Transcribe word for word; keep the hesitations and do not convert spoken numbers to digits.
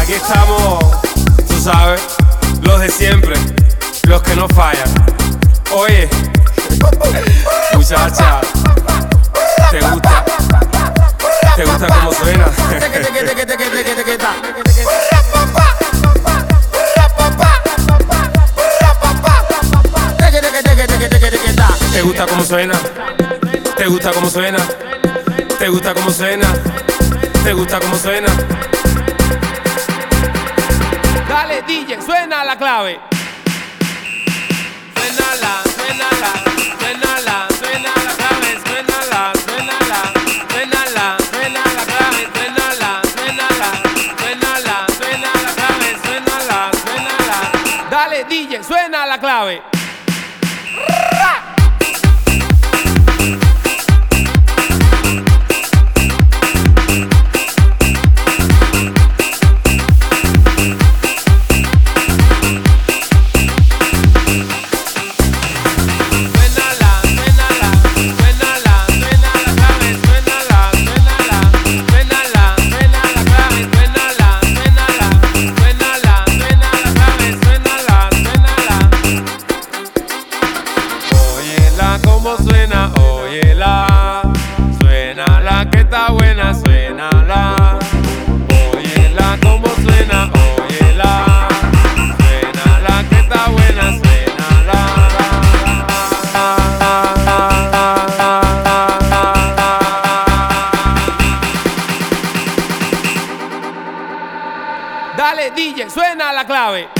Aquí estamos, tú sabes, los de siempre, los que no fallan. Oye, muchacha, ¿te gusta? ¿Te gusta cómo suena? ¿Te gusta cómo suena? ¿Te gusta cómo suena? ¿Te gusta cómo suena? ¿Te gusta cómo suena? Dale D J, suena la clave. Suénala, suénala, suénala, suena la clave, suénala, suénala, suénala, suena la clave, suénala, suénala, suénala, suena la clave, suénala, suénala. Dale D J, suena la clave. Cómo suena, óyela, suena la que está buena, suénala. Óyela cómo suena, óyela, suena la que está buena, suénala. Dale D J, suena la clave.